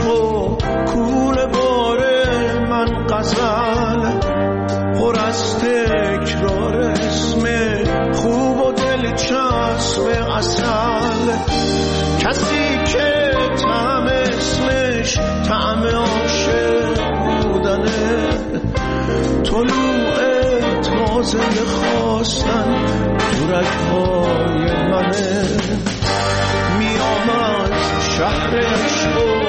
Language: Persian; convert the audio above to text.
عشق و کوله باره من غزل پر از تکرار اسم خوب و دلچسب اصل کسی که طعم اسمش طعم عاشق بودنه طلوع تازه خواستن تو رگ‌های منه میام از شهر عشق